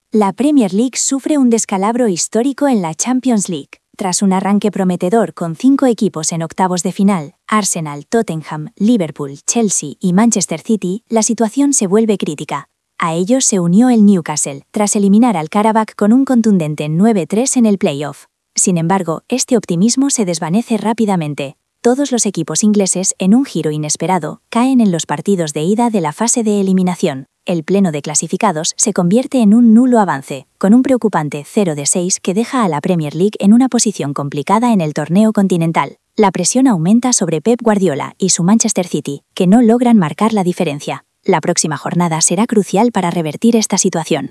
La Premier League sufre un descalabro histórico en la Champions League. Tras un arranque prometedor con 5 equipos en octavos de final, Arsenal, Tottenham, Liverpool, Chelsea y Manchester City, la situación se vuelve crítica. A ellos se unió el Newcastle, tras eliminar al Karabakh con un contundente 9-3 en el playoff. Sin embargo, este optimismo se desvanece rápidamente. Todos los equipos ingleses, en un giro inesperado, caen en los partidos de ida de la fase de eliminación. El pleno de clasificados se convierte en un nulo avance, con un preocupante 0-6 que deja a la Premier League en una posición complicada en el torneo continental. La presión aumenta sobre Pep Guardiola y su Manchester City, que no logran marcar la diferencia. La próxima jornada será crucial para revertir esta situación.